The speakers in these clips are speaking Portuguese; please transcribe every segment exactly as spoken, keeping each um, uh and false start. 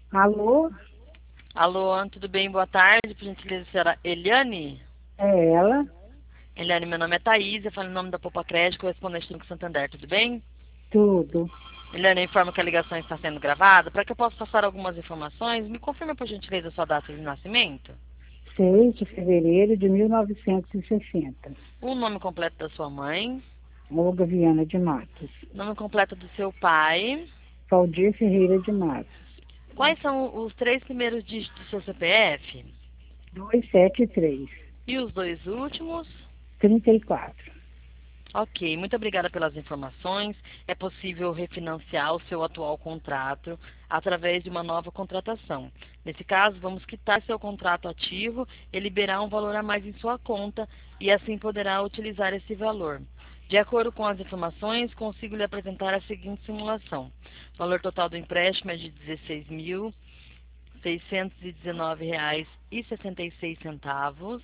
Alô? Alô, tudo bem? Boa tarde. Por gentileza, senhora Eliane? É ela? Eliane, meu nome é Thaís, eu falo em nome da Poupa Crédito, correspondente do Banco Santander, tudo bem? Tudo. Eliane, eu informo que a ligação está sendo gravada. Para que eu possa passar algumas informações, me confirma, por gentileza, a sua data de nascimento, seis de fevereiro de mil novecentos e sessenta. o nome completo da sua mãe, Olga Viana de Matos. nome completo do seu pai, Valdir Ferreira de Matos. quais são os três primeiros dígitos do seu C P F duzentos e setenta e três. e os dois últimos. trinta e quatro. Ok, muito obrigada pelas informações. É possível refinanciar o seu atual contrato através de uma nova contratação. Nesse caso, vamos quitar seu contrato ativo e liberar um valor a mais em sua conta e assim poderá utilizar esse valor. De acordo com as informações, consigo lhe apresentar a seguinte simulação. O valor total do empréstimo é de dezesseis mil seiscentos e dezenove reais e sessenta e seis centavos.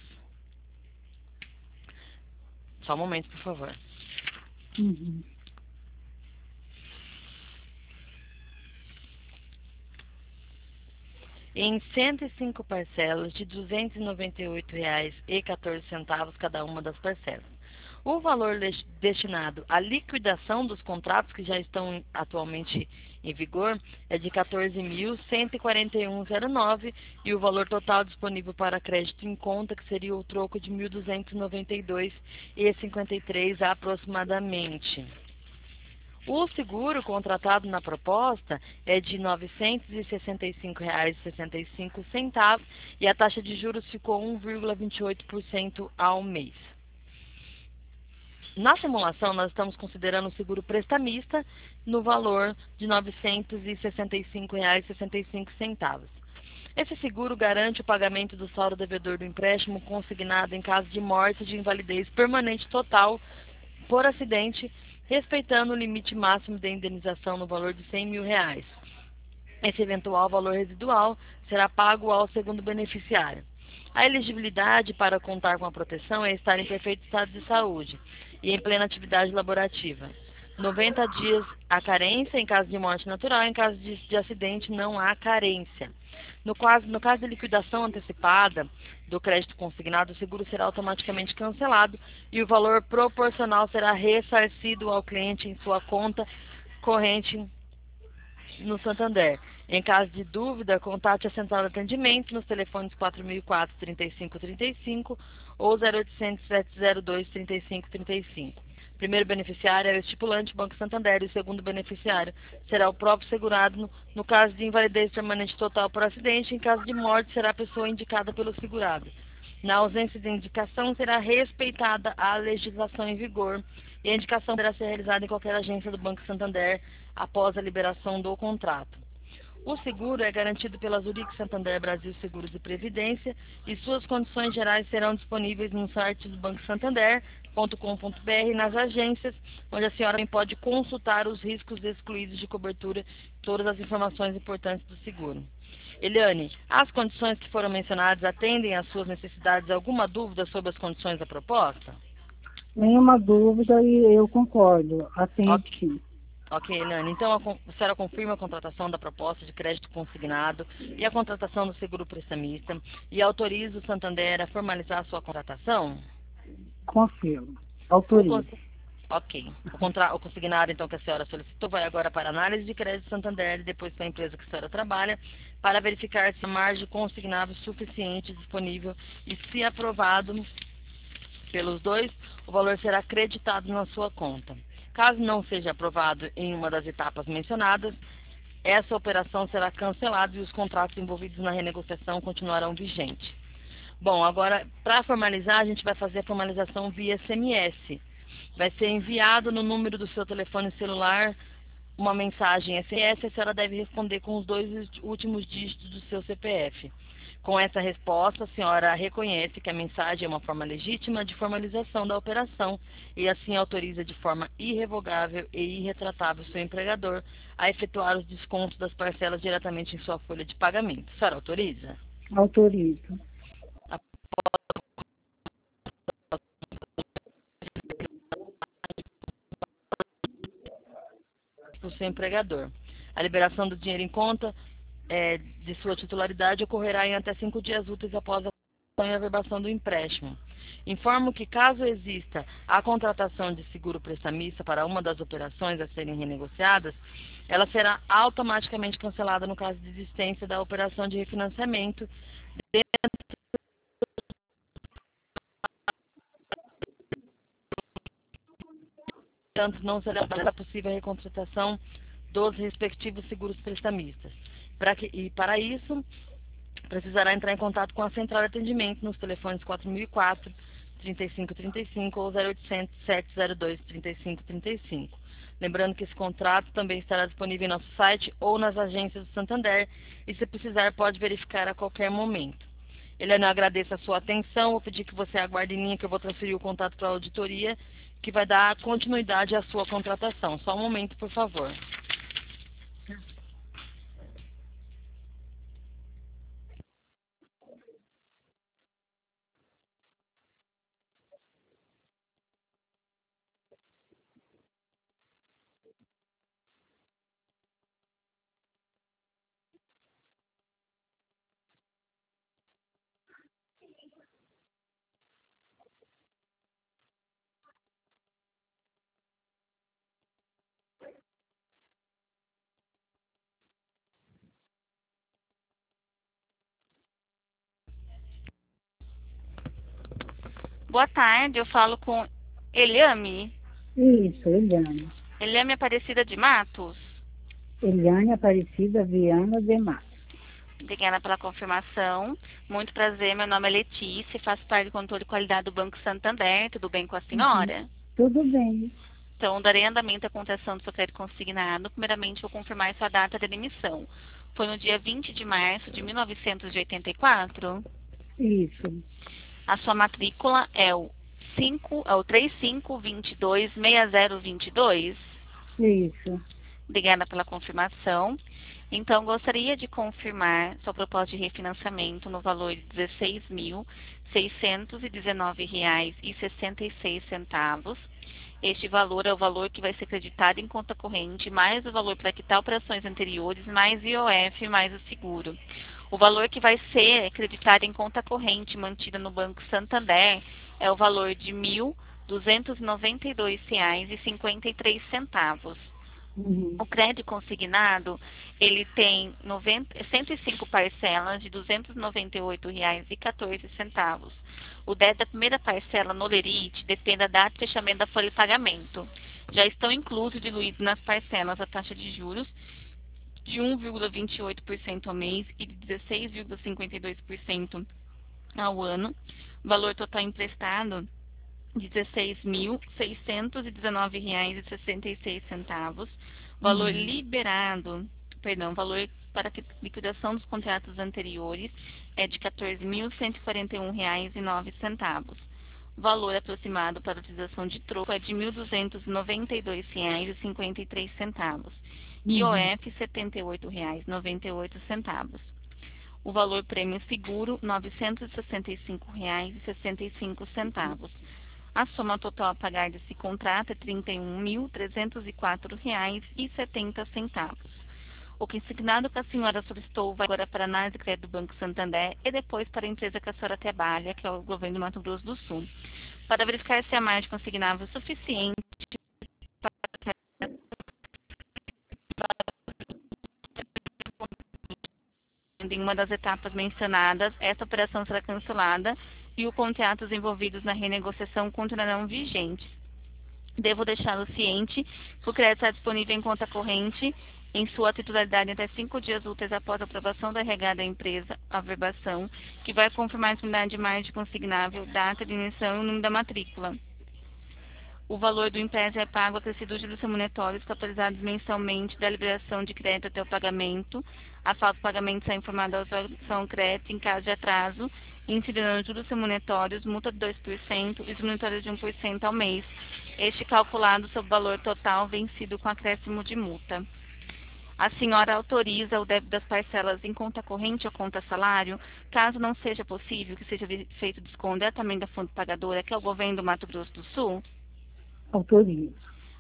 Só um momento, por favor. Uhum. Em cento e cinco parcelas de duzentos e noventa e oito reais e quatorze centavos cada uma das parcelas. O valor destinado à liquidação dos contratos que já estão atualmente em vigor é de quatorze mil cento e quarenta e um vírgula zero nove e o valor total disponível para crédito em conta, que seria o troco de mil duzentos e noventa e dois reais e cinquenta e três centavos aproximadamente. O seguro contratado na proposta é de novecentos e sessenta e cinco reais e sessenta e cinco centavos e a taxa de juros ficou um vírgula vinte e oito por cento ao mês. Na simulação, nós estamos considerando o seguro prestamista no valor de novecentos e sessenta e cinco reais e sessenta e cinco centavos. Esse seguro garante o pagamento do saldo devedor do empréstimo consignado em caso de morte ou de invalidez permanente total por acidente, respeitando o limite máximo de indenização no valor de cem mil reais. Esse eventual valor residual será pago ao segundo beneficiário. A elegibilidade para contar com a proteção é estar em perfeito estado de saúde e em plena atividade laborativa. noventa dias a carência em caso de morte natural, em caso de, de acidente não há carência. No caso, no caso de liquidação antecipada do crédito consignado, o seguro será automaticamente cancelado e o valor proporcional será ressarcido ao cliente em sua conta corrente no Santander. Em caso de dúvida, contate a central de atendimento nos telefones quatro mil e quatro, trinta e cinco trinta e cinco ou zero oitocentos, sete zero dois, trinta e cinco trinta e cinco. O primeiro beneficiário é o estipulante Banco Santander e o segundo beneficiário será o próprio segurado no, no caso de invalidez permanente total por acidente. Em caso de morte, será a pessoa indicada pelo segurado. Na ausência de indicação, será respeitada a legislação em vigor e a indicação deverá ser realizada em qualquer agência do Banco Santander após a liberação do contrato. O seguro é garantido pela Zurich Santander Brasil Seguros e Previdência e suas condições gerais serão disponíveis no site do banco santander ponto com ponto br nas agências, onde a senhora também pode consultar os riscos excluídos de cobertura e todas as informações importantes do seguro. Eliane, as condições que foram mencionadas atendem às suas necessidades? Alguma dúvida sobre as condições da proposta? Nenhuma dúvida e eu concordo. Atende Ok. sim. Ok, Eliane. Então, a, con- a senhora confirma a contratação da proposta de crédito consignado e a contratação do seguro prestamista e autoriza o Santander a formalizar a sua contratação? Confirmo. O cons- Autorizo. ok. O, contra... o consignado, então, que a senhora solicitou vai agora para a análise de crédito Santander e depois para a empresa que a senhora trabalha para verificar se a margem consignável suficiente disponível e, se aprovado pelos dois, o valor será creditado na sua conta. Caso não seja aprovado em uma das etapas mencionadas, essa operação será cancelada e os contratos envolvidos na renegociação continuarão vigentes. Bom, agora, para formalizar, a gente vai fazer a formalização via S M S. Vai ser enviado no número do seu telefone celular uma mensagem S M S, a senhora deve responder com os dois últimos dígitos do seu C P F. Com essa resposta, a senhora reconhece que a mensagem é uma forma legítima de formalização da operação e assim autoriza de forma irrevogável e irretratável o seu empregador a efetuar os descontos das parcelas diretamente em sua folha de pagamento. A senhora autoriza? Autorizo. O seu empregador. A liberação do dinheiro em conta é, de sua titularidade ocorrerá em até cinco dias úteis após a e a averbação do empréstimo. Informo que, caso exista a contratação de seguro prestamista para uma das operações a serem renegociadas, ela será automaticamente cancelada no caso de existência da operação de refinanciamento. Portanto, não será possível a recontratação dos respectivos seguros prestamistas. Para que, e, para isso, precisará entrar em contato com a central de atendimento nos telefones quatro mil e quatro, trinta e cinco trinta e cinco ou zero oitocentos, sete zero dois, trinta e cinco trinta e cinco. Lembrando que esse contrato também estará disponível em nosso site ou nas agências do Santander e, se precisar, pode verificar a qualquer momento. Eliane, eu agradeço a sua atenção, vou pedir que você aguarde em linha que eu vou transferir o contato para a auditoria, que vai dar continuidade à sua contratação. Só um momento, por favor. Boa tarde, eu falo com Eliane. Isso, Eliane. Eliane Aparecida de Matos. Eliane Aparecida Viana de Matos. Obrigada pela confirmação. Muito prazer, meu nome é Letícia, faço parte do controle de qualidade do Banco Santander. Tudo bem com a senhora? Uhum. Tudo bem. Então, darei andamento à concessão do seu crédito consignado. Primeiramente, vou confirmar sua data de emissão. Foi no dia vinte de março de mil novecentos e oitenta e quatro? Isso. A sua matrícula é o, cinco, é o três cinco dois dois, seis zero dois dois? Isso. Obrigada pela confirmação. Então, gostaria de confirmar sua proposta de refinanciamento no valor de dezesseis mil, seiscentos e dezenove reais e sessenta e seis centavos. Este valor é o valor que vai ser creditado em conta corrente, mais o valor para quitar operações anteriores, mais I O F, mais o seguro. O valor que vai ser creditado em conta corrente mantida no Banco Santander é o valor de mil duzentos e noventa e dois reais e cinquenta e três centavos. Uhum. O crédito consignado, ele tem noventa, cento e cinco parcelas de duzentos e noventa e oito reais e quatorze centavos. O débito da primeira parcela no Lerite depende da data de fechamento da folha de pagamento. Já estão inclusos diluídos nas parcelas a taxa de juros de um vírgula vinte e oito por cento ao mês e de dezesseis vírgula cinquenta e dois por cento ao ano. O valor total emprestado de dezesseis mil, seiscentos e dezenove reais e sessenta e seis centavos. Valor Uhum. liberado, perdão, valor para liquidação dos contratos anteriores é de quatorze mil, cento e quarenta e um reais e nove centavos. O valor aproximado para a utilização de troco é de mil duzentos e noventa e dois reais e cinquenta e três centavos. I O F, setenta e oito reais e noventa e oito centavos. O valor prêmio seguro, novecentos e sessenta e cinco reais e sessenta e cinco centavos. A soma total a pagar desse contrato é trinta e um mil, trezentos e quatro reais e setenta centavos. O consignado que a senhora solicitou vai agora para a análise de crédito do Banco Santander e depois para a empresa que a senhora trabalha, que é o governo do Mato Grosso do Sul, para verificar se a margem consignável é suficiente em uma das etapas mencionadas. Essa operação será cancelada e os contratos envolvidos na renegociação continuarão vigentes. Devo deixá-lo ciente que o crédito está disponível em conta corrente em sua titularidade até cinco dias úteis após a aprovação da R H da empresa, a averbação, que vai confirmar a disponibilidade de margem consignável, data de emissão e o número da matrícula. O valor do empréstimo é pago acrescido juros remuneratórios capitalizados mensalmente da liberação de crédito até o pagamento. A falta de pagamento será informada à autorização crédito em caso de atraso, incidirão juros remuneratórios, multa de dois por cento e os remuneratórios de um por cento ao mês. Este calculado sobre o valor total vencido com acréscimo de multa. A senhora autoriza o débito das parcelas em conta corrente ou conta salário, caso não seja possível que seja feito desconto diretamente da fonte pagadora, que é o governo do Mato Grosso do Sul? Autorizo.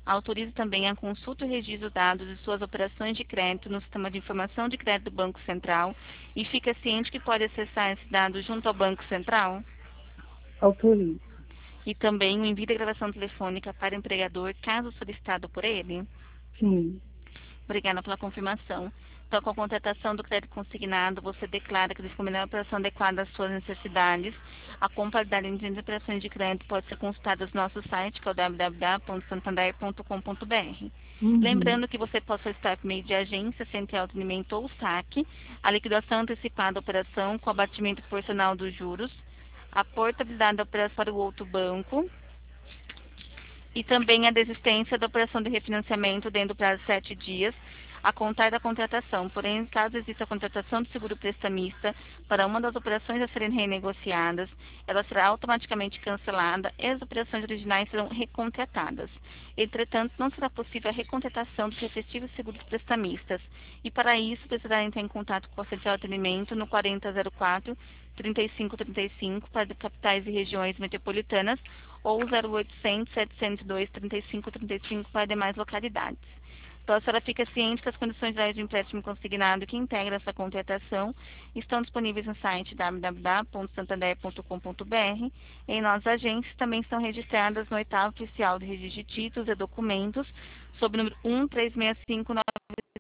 Autorize também a consulta e registro de dados de suas operações de crédito no Sistema de Informação de Crédito do Banco Central e fica ciente que pode acessar esses dados junto ao Banco Central? Autorizo. E também o envio da gravação telefônica para o empregador, caso solicitado por ele? Sim. Obrigada pela confirmação. Então, com a contratação do crédito consignado, você declara que disponibilizar a operação adequada às suas necessidades. A compatibilidade entre as operações de crédito pode ser consultada no nosso site, que é o w w w ponto santander ponto com ponto b r. Uhum. Lembrando que você pode solicitar por meio de agência, centro de autoatendimento ou saque, a liquidação antecipada da operação com abatimento proporcional dos juros, a portabilidade da operação para o outro banco e também a desistência da operação de refinanciamento dentro do prazo de sete dias, a contar da contratação. Porém, caso exista a contratação do seguro prestamista para uma das operações a serem renegociadas, ela será automaticamente cancelada e as operações originais serão recontratadas. Entretanto, não será possível a recontratação dos respectivos seguros prestamistas. E para isso, precisará entrar em contato com a central de atendimento no quarenta zero quatro, trinta e cinco trinta e cinco para capitais e regiões metropolitanas ou zero oitocentos, setecentos e dois, trinta e cinco trinta e cinco para demais localidades. Então, a senhora fica ciente que as condições gerais de empréstimo consignado que integram essa contratação estão disponíveis no site w w w ponto santander ponto com ponto b r. Em nossas agências também estão registradas no oitavo oficial de registro de títulos e documentos, sob o número um três seis cinco nove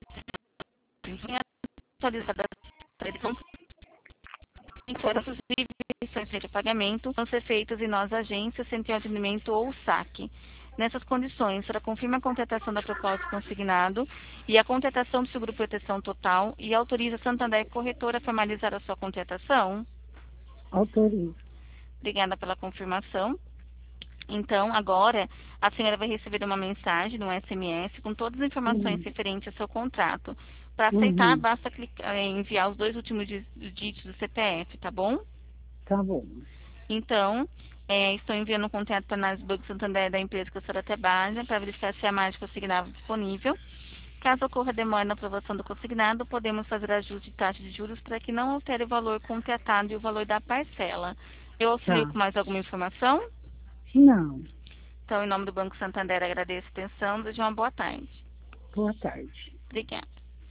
atualizadas informações e verificações de pagamento vão ser feitas em nossas agências, centro de atendimento ou saque. Nessas condições, a senhora confirma a contratação da proposta consignado e a contratação do seguro proteção total e autoriza a Santander Corretora a formalizar a sua contratação? Autorizo. Obrigada pela confirmação. Então, agora, a senhora vai receber uma mensagem no S M S com todas as informações Uhum. referentes ao seu contrato. Para aceitar, Uhum. basta clicar, enviar os dois últimos dí- dígitos do C P F, tá bom? Tá bom. Então, é, estou enviando um contrato para a análise do Banco Santander da empresa que a senhora trabalha para verificar se a margem consignada é disponível. Caso ocorra demora na aprovação do consignado, podemos fazer ajuste de taxa de juros para que não altere o valor contratado e o valor da parcela. Eu auxilio Tá. com mais alguma informação? Não. Então, em nome do Banco Santander, agradeço a atenção. Desejo uma boa tarde. Boa tarde. Obrigada.